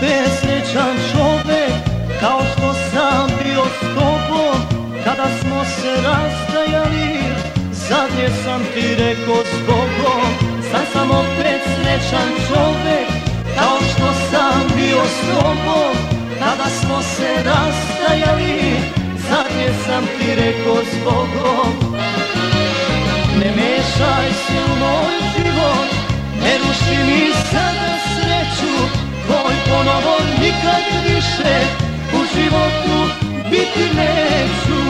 opet srećan čovek, kao što sam bio s tobom kada smo se rastajali. Zadnje sam ti rekao s Bogom. Sad sam opet srećan čovek, kao što sam bio s tobom kada smo se rastajali. Zadnje sam ti rekao s Bogom. Ne mešaj se u moj život, ne ruši mi sada sreću, tvoj ponovo nikad više u životu biti neću.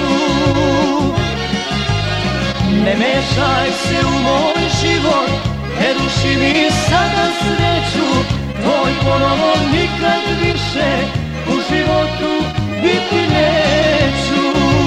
Ne mešaj se u moj život, ne ruši mi sada sreću, tvoj ponovo nikad više u životu biti neću.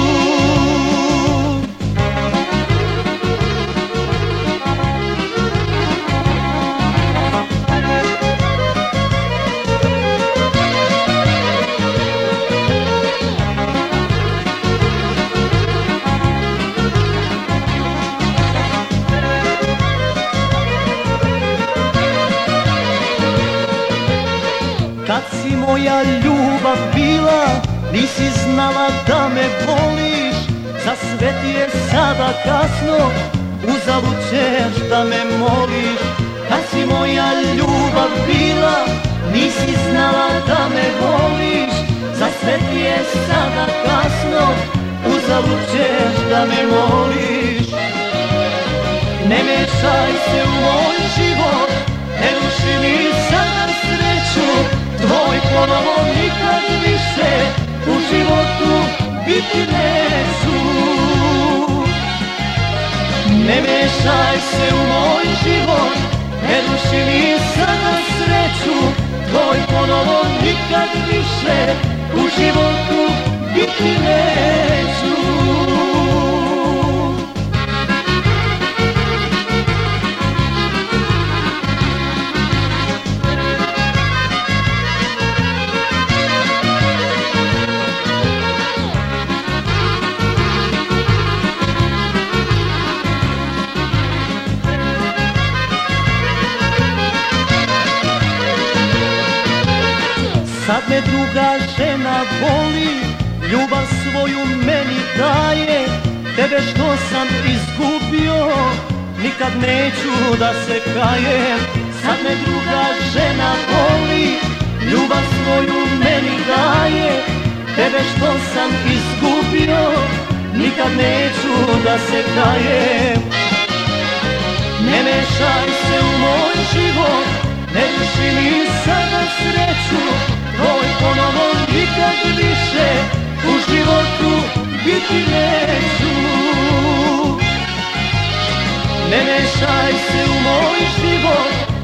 Kad si moja ljubav bila, nisi znala da me voliš. Za sve ti je sada kasno, uzalud ćeš da me moliš. Kad si moja ljubav bila, nisi znala da me voliš. Za sve ti je sada kasno, uzalud ćeš da me moliš. Ne mešaj se u moj život, ne ruši mi sada sreću, tvoj ponovo nikad više u životu biti neću. Ne mešaj se u moj život, ne ruši mi sada sreću, tvoj ponovo nikad više u životu biti neću. Sad me druga žena voli, ljubav svoju meni daje. Tebe što sam izgubio, nikad neću da se kajem. Sad me druga žena voli, ljubav svoju meni daje. Tebe što sam izgubio, nikad neću da se kajem. Ne mešaj se u moj život, ne ruši mi sada sreću, tvoj ponovo nikad više u životu biti neću. Ne mešaj se u moj život,